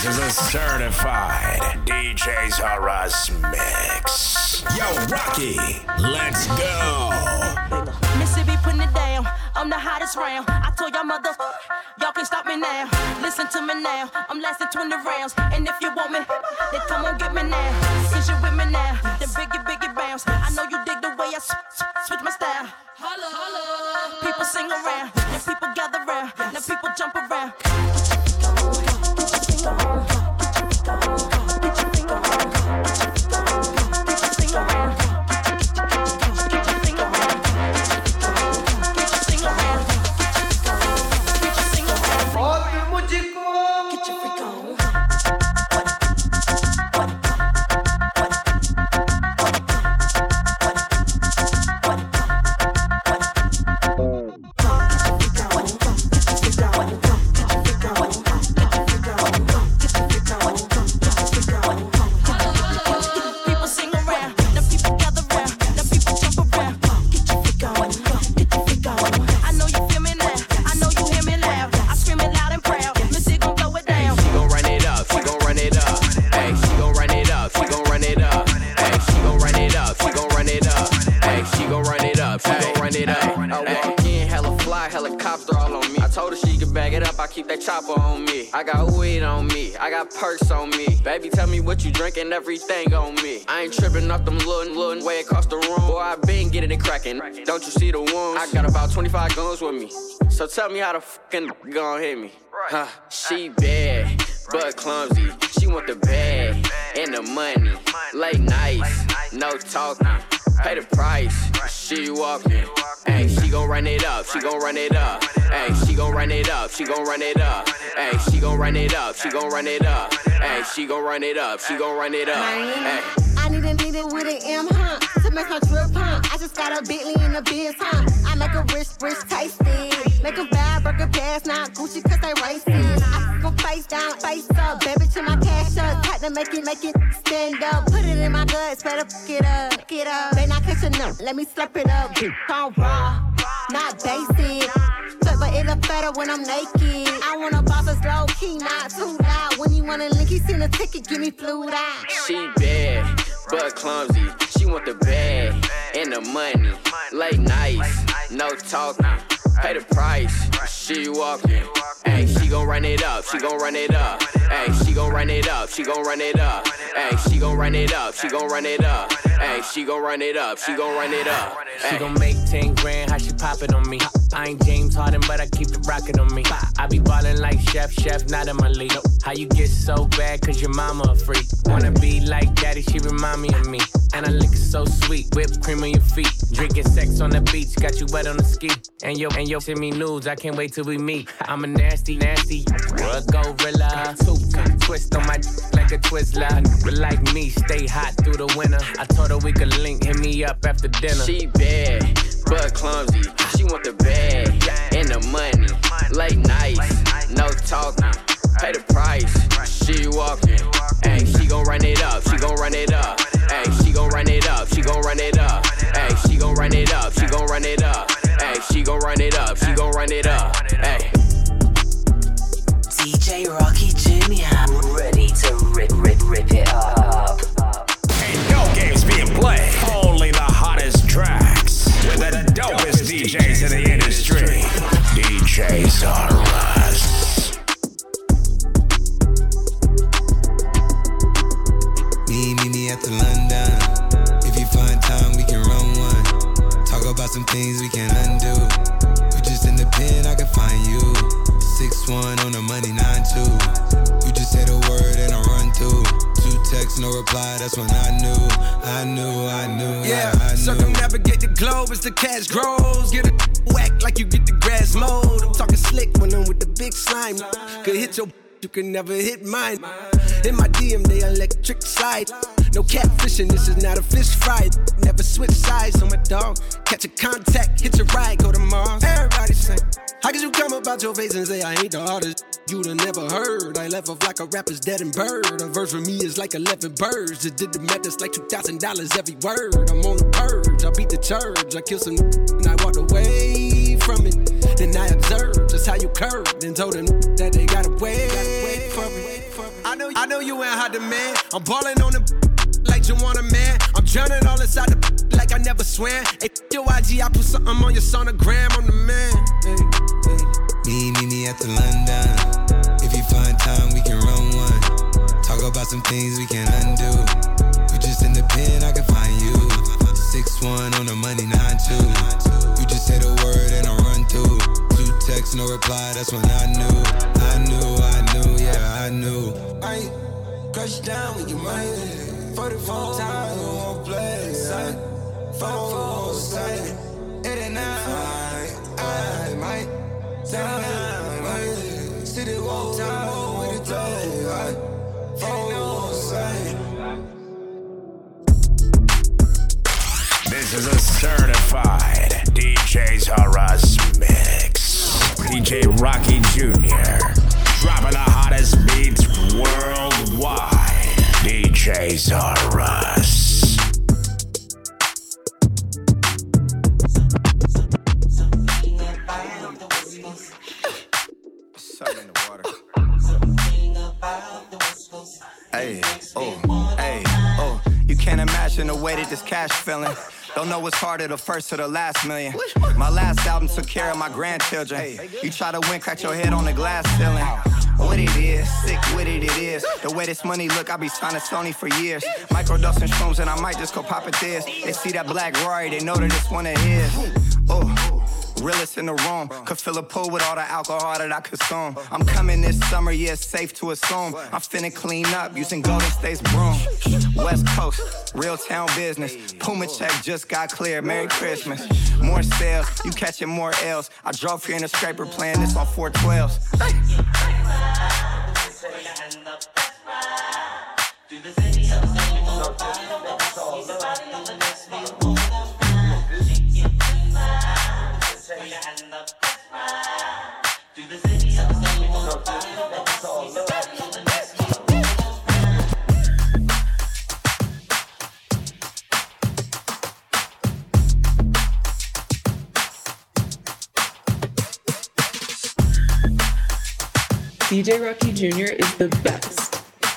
is a certified DJ's R.Us mix. Yo, Rocky, let's go. Mississippi putting it down. I'm the hottest round. I told y'all mother, y'all can't stop me now. Listen to me now. I'm lasting 20 rounds. And if you want me, then come on get me now. Since you with me now, then biggie bounce. I know you dig the way I switch my style. Holla, holla. People sing around, then people gather round, then people jump around. I got weed on me, I got perks on me. Baby, tell me what you drinking, everything on me. I ain't tripping off them little way across the room. Boy, I been getting it cracking. Don't you see the wounds? I got about 25 guns with me. So tell me how the fucking gon' hit me. Huh, she bad, but clumsy. She want the bag and the money. Late nights, no talking. Pay the price, she walking. Ay, she gon' run it up, she gon' run it up. Ay, she gon' run it up, she gon' run it up. Ay, she gon' run it up, she gon' run it up. Ay, she gon' run it up, she gon' run it up. Ay. I need it with an M, huh? To make her trip, huh? I just got a Bentley in the biz, huh? I make a rich tasty. Make a bad burger pass, not Gucci, cause they racist. I go face down, face up. Baby, to my cash up. Tight to make it stand up. Put it in my guts, better fuck it up. They not catching up, let me slurp it up. On raw, not basic. But it look better when I'm naked. I wanna boss us low key, not too loud. When you wanna link, he send a ticket, give me flued out. She bad, but clumsy. She want the bag and the money. Late nights, no talking. Pay the price, she walking. Ay, she gon' run it up, she gon' run it up. Ay, she gon' run it up, she gon' run it up. Ay, she gon' run it up, she gon' run it up. Ay, she gon' run it up, she gon' run it up. She gon' make 10 grand, how she pop it on me? I ain't James Harden, but I keep the rocket on me. I be ballin' like Chef, not in my league. How you get so bad, cause your mama a freak. Wanna be like daddy, she remind me of me. And I lick it so sweet, whipped cream on your feet. Drinking sex on the beach, got you wet on the ski. And yo send me nudes, I can't wait till we meet. I'm a nasty gorilla. Twist on my like a Twizzler. But like me, stay hot through the winter. I told her we could link, hit me up after dinner. She bad, but clumsy. She want the bag and the money. Late nights, no talking. Pay the price, she walking. Ay, she gon' run it up, she gon' run it up. Ay, she gon' run it up, she gon' run it up. Ay, she gon' run it up, she gon' run it up. Ay, she gon' run it up, she gon' run it up. Ay. DJ Rocky Jr. ready to rip it up. Ain't no games being played, only the hottest tracks with the dopest DJs in the industry. DJ's R.Us. Meet me at the London. If you find time, we can run one. Talk about some things we can undo. You just in the pen, I can find you. 6'1" on the money, 9'2". You just say the word and I run through. 2 texts, no reply, that's when I knew. Yeah, circumnavigate the globe as the cash grows. Get a whack like you get the grass mowed. I'm talking slick when I'm with the big slime. Could hit your, you can never hit mine. In my DM, they electric slide. No catfishing, this is not a fish fry. Never switch sides on my dog. Catch a contact, hit your ride, go to Mars. Everybody sing. How could you come about your face and say I ain't the hardest you'd have never heard? I left off like a rapper's dead and bird. A verse for me is like 11 birds. Just did the math, that's like $2,000 every word. I'm on the purge, I beat the church. I killed some and I walked away from it. Then I observed just how you curved and told them that they gotta wait for me. I know know you ain't hot demand. I'm ballin' on the like you want a man. I'm drowning all inside the like I never swam. Hey, your IG, I put something on your sonogram. I'm the man. Meet me at the London. If you find time, we can run one. Talk about some things we can undo. You just in the pen, I can find you. 6'1" on the money, 9'2". You just say the word and I run through. 2 texts, no reply, that's when I knew. Yeah, I knew. I ain't crush down, we can run it. 44 times, we won't play. 4 sight, 89. I might down, might city walk time with the play. 4 sight. This is a certified DJ's Horace mix. DJ Rocky Jr. dropping the hottest beats worldwide. DJ's Horace. Something in the water. Hey, oh. You can't imagine the way that this cash feeling. Don't know what's harder, the first or the last million. My last album took care of my grandchildren. You try to win, crack your head on the glass ceiling. What it is, sick with it is. The way this money look, I be signing Sony for years. Microdosing shrooms and I might just go pop it this. They see that black Rory, they know that it's one of his. Realest in the room, could fill a pool with all the alcohol that I consume. I'm coming this summer, yeah, it's safe to assume. I'm finna clean up using Golden State's broom. West Coast, real town business. Puma check just got cleared, Merry Christmas. More sales, you catching more L's. I drove here in a scraper playing this on 412s. DJ Rocky Jr. is the best.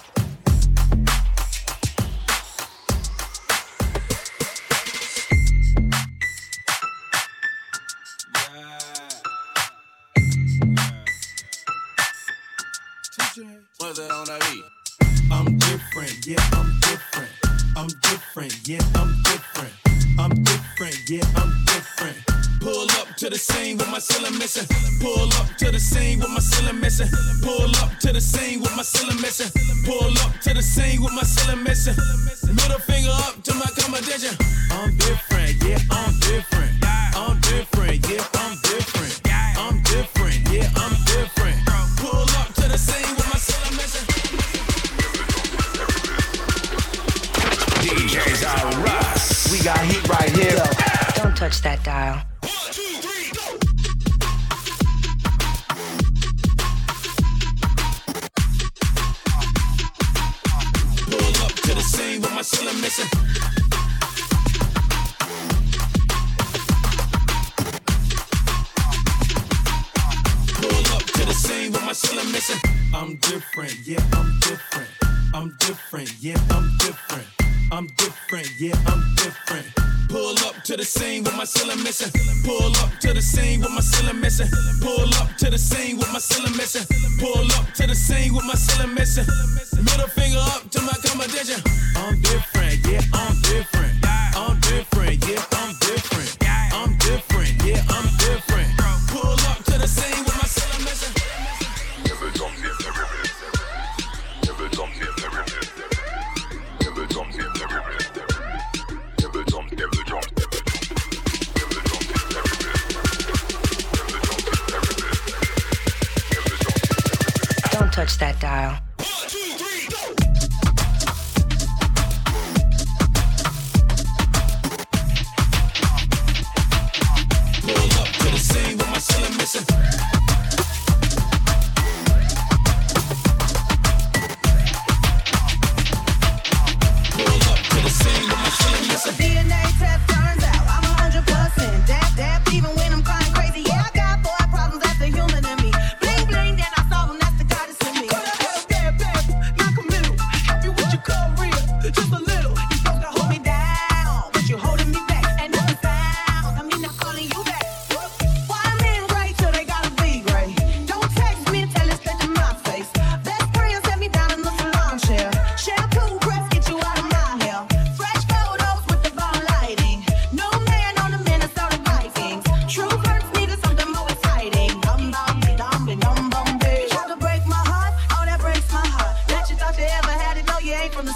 I'm different, yeah, I'm different. I'm different, yeah, I'm different. I'm different, yeah, I'm different. Pull up to the scene with my ceiling missing. Pull up to the scene with my ceiling missing. Pull up to the scene with my ceiling missing. Pull up to the scene with my ceiling missing. Middle finger up to my competition. I'm different, yeah, I'm different. I'm different, yeah, I'm different. I'm different, yeah, I'm different. Pull up to the scene with my ceiling missing. DJ's Horace. We got heat right here. Yo, don't touch that dial. My ceiling missing. Pull up to the scene with my ceiling missing. I'm different, yeah, I'm different. I'm different, yeah, I'm different. I'm different, yeah, I'm different. Pull up to the scene with my ceiling missing. Pull up to the scene with my ceiling missing. Pull up to the scene with my ceiling missing. Pull up to the scene with my ceiling missing. Middle finger up to my competition. I'm different, yeah, I'm different. I'm different, yeah, I'm different. I'm different, yeah, I'm different. Pull up to the scene with my ceiling missing. Never jump in, never miss. Never jump in, never miss. Never jump in, never miss. Never jump, never jump. Never jump in, never miss. Never jump in, never miss. Don't touch that dial.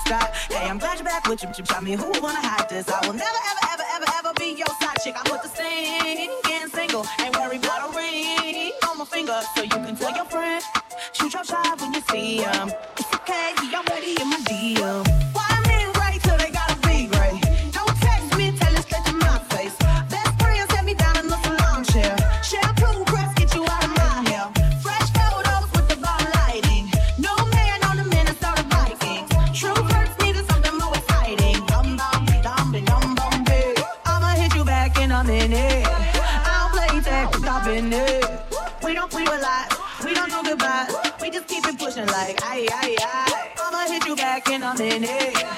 stride. Hey, I'm glad you're back with you. Tell me who wanna hide this. I will never, ever be your side chick. I put the singing single. Ain't worried about a ring on my finger. So you can tell your friend, shoot your shot when you see him. It's okay, he already in my DM. Why men great till they gotta be great? Don't text me, tell it straight to my face. Best friends set me down in the salon chair. Shampoo press, get you out of my hair. Fresh photos with the bar lighting. No man on the Minnesota Vikings. True hurts needed something more exciting. Dum dum dum dum dum dum. I'ma hit you back in a minute. I don't play tag, stop in it. We don't realize, we don't do goodbyes. We just keep it pushing like aye aye aye. I'ma hit you back in a minute.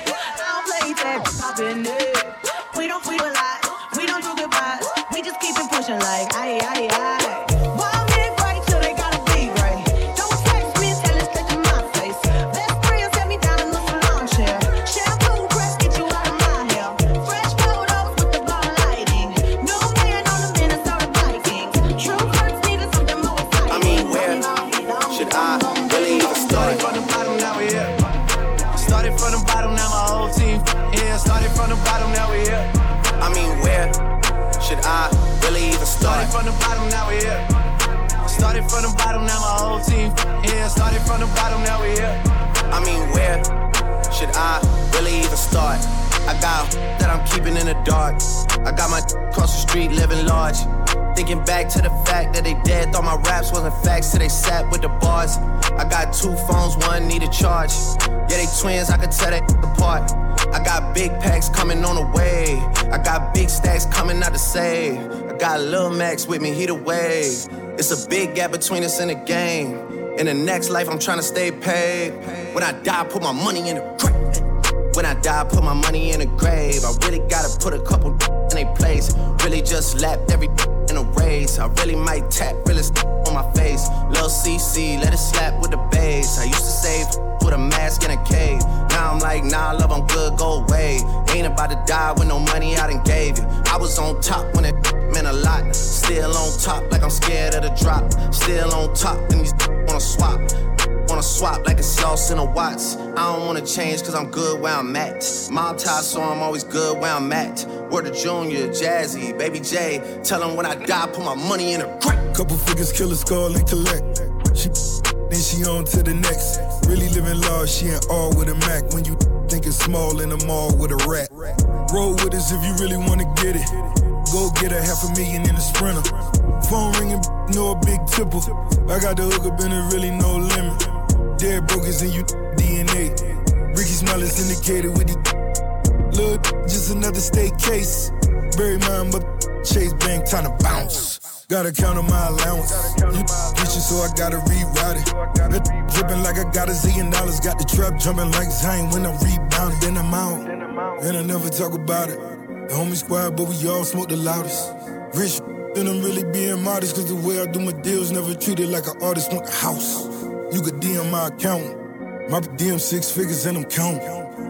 I don't play tag, stop in it. We don't realize, we don't do goodbyes. We just keep it pushing like aye aye aye. Why men great till they gotta be great? Don't text me, tell it straight to my face. Best friends set me down in the salon chair. Shampoo press, get you out of my hair. Fresh photos with the bar lighting. No man on the Minnesota Vikings. True hurts needed something more exciting. I mean, where should I really even start? Started from the bottom, now we're here. Started from the bottom, now my whole team here. Started from the bottom, now we're here. I mean, where should I really even start? Started from the bottom, now we're here. Started from the bottom, now my whole team here. Started from the bottom, now we're here. I mean, where should I really even start? I got that I'm keeping in the dark. I got my across the street living large. Thinking back to the fact that they dead, thought my raps wasn't facts till they sat with the bars. I got 2 phones, one need a charge. Yeah, they twins, I could tell they apart. I got big packs coming on the way. I got big stacks coming out to save. I got Lil Max with me, he the wave. It's a big gap between us in the game. In the next life, I'm trying to stay paid. When I die, put my money in the grave. When I die, put my money in the grave. I really gotta put a couple in their place. Really just lapped every in a race. I really might tap really on my face. Lil CC, let it slap with the bass. I used to save with a mask in a cave. Now I'm like, nah, love, I'm good, go away. Ain't about to die with no money I done gave you. I was on top when it meant a lot. Still on top like I'm scared of the drop. Still on top and these wanna swap. Wanna swap like it's sauce in a Watts. I don't wanna change cause I'm good where I'm at. Mob tie, so I'm always good where I'm at. Word to Junior, Jazzy, Baby J. Tell them when I die, put my money in a crack. Couple figures, kill a skull and collect. She then she on to the next. Really living large, she ain't all with a Mac. When you thinking small in the mall with a rat. Roll with us if you really wanna get it. Go get a $500,000 in a Sprinter. Phone ringing, no a big tipple. I got the hook up and it really no limit. Dead brokers in you DNA. Ricky Smile is indicated with the look, just another state case. Bury mine, but Chase Bank time to bounce. Gotta count on my allowance. You reaching, so I gotta reroute it. Dripping like I got $1 zillion. Got the trap jumping like Zayn when I'm rebounded. Then I'm out, and I never talk about it. The homie squad, but we all smoke the loudest. Rich, and I'm really being modest, cause the way I do my deals never treated like an artist want the house. You could DM my account. My DM 6 figures and I'm counting.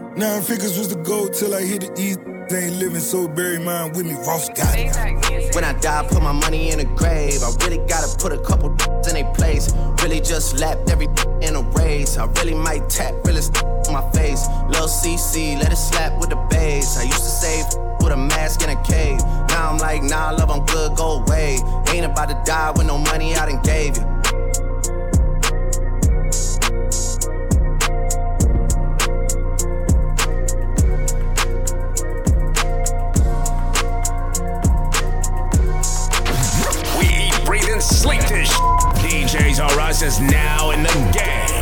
9 figures was the goal till I hit the east. They ain't living, so bury mine with me. Ross got it. When I die, put my money in a grave. I really gotta put a couple in their place. Really just lapped every in a race. I really might tap really on my face. Lil CC, let it slap with the bass. I used to save with a mask in a cave. Now I'm like, nah, love, I'm good, go away. Ain't about to die with no money I done gave you. Sleep this DJs R Us is now in the game.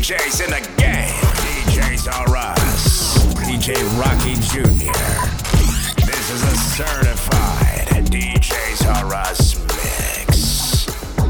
DJs in the game. DJs are us. DJ Rocky Jr. This is a certified DJs are us mix.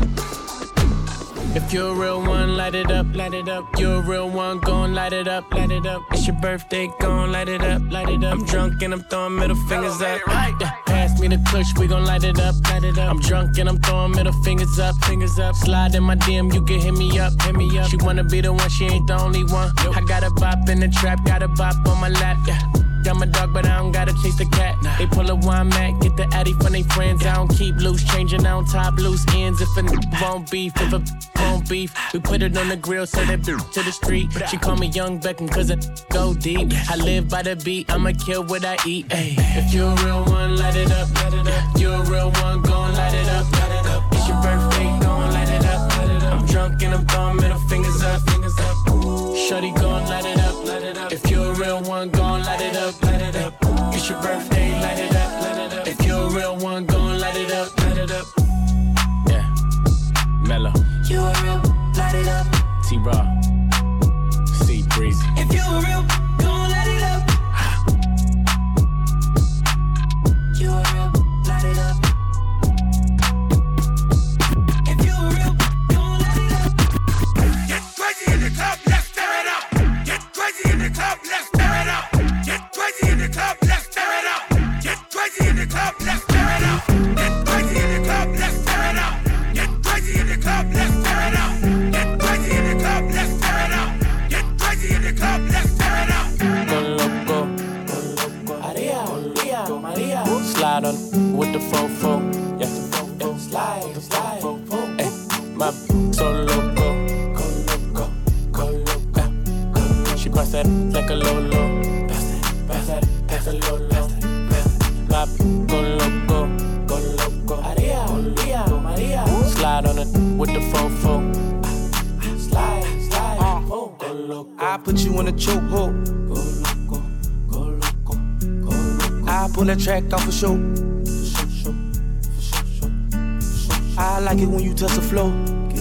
If you're a real one, light it up, light it up. You're a real one, gon' light it up, light it up. It's your birthday, gon' light it up, light it up. I'm drunk and I'm throwing middle fingers up. Yeah, pass me the push, we gon' light it up, light it up. I'm drunk and I'm throwing middle fingers up, fingers up. Slide in my DM, you can hit me up, hit me up. She wanna be the one, she ain't the only one. I got a bop in the trap, got a bop on my lap, yeah. I'm a dog, but I don't gotta chase the cat. They pull a wine mat, get the addy from they friends. I don't keep loose, changing, I don't top loose ends. If a won't beef, if a won't beef, we put it on the grill, so that to the street. She call me Young Beckham, cause it go deep. I live by the beat, I'ma kill what I eat. Ay. If you're a real one, light it up, light it up. You're a real one, gon' light it up, light it up. It's your birthday, gon' light it up, light it up. I'm drunk and I'm throwing middle fingers up, fingers up. Shorty gon' light it up, light it up. If you're a real one, gon' light it up, light it up. It's your birthday, light it up, light it up. If you're a real one, gon' light it up, light it up. Yeah, Mellow. You a real, light it up. T-Raw, C Breezy. If you a real, gon' light it up. You a real, light it up. If you a real, gon' light it up. Get crazy in the club, let's stir it up. Get crazy in the club, let's stir it up. Get crazy in the club, let's stir it up. Get crazy in the club, let's stir it up. Get crazy in the club, let's stir it up. Get crazy in the club, let's stir it up. Get crazy in the club, let's stir it up. Get crazy in the club, let's stir it up. Go loco, Maria, Maria. Slide on with the fofo, yeah. Slide, slide, hey, my so loco, go loco, go loco. She bust that like a lolo, pass a lolo. My go loco, Maria, Maria. Slide on it with the fofo, slide, go loco. I put you in a chokehold. I pull that track off a show. I like it when you touch the floor.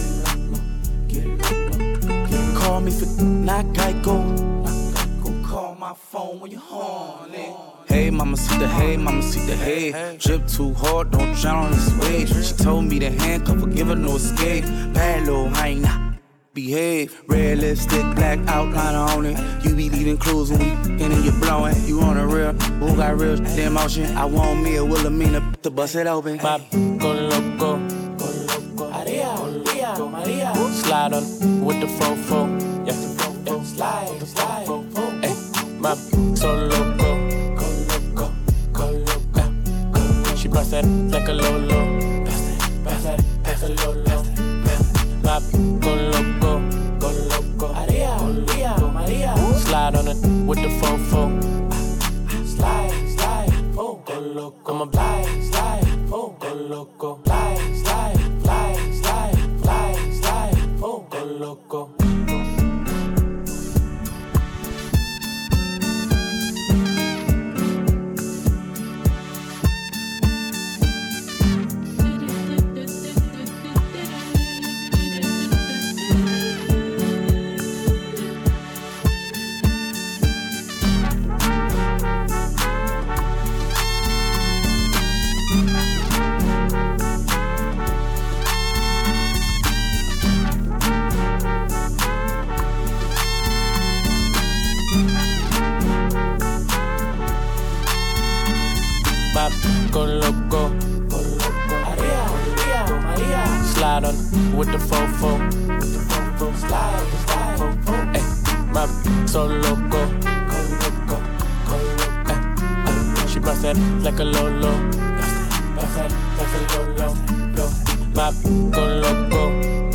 Call me for not Geico. Call my phone when you're horny. Hey, mama, see the hey, mama, see the hey. Drip too hard, don't drown on this wave. She told me to handcuff her, give her no escape. Bad little hyena. Behave, red lipstick, black outliner on it. You be leaving clues when we in and you're blowing. You on a real, who got real emotion? I want me a Wilhelmina to bust it open. My go loco, Maria, Maria. Slide on with the fofo, yeah. Slide, hey, my so loco, go loco. She bust that like a lolo, pass a lolo. My go loco, Maria, Maria. Slide on it with the fofo, slide, go loco. I'm a slide, go loco. Slide, go loco. Go loco, Maria, Maria. Slide on with the fofo, slide, hey, my so loco, go loco. She bust that like a lolo, pass a lolo. My go loco.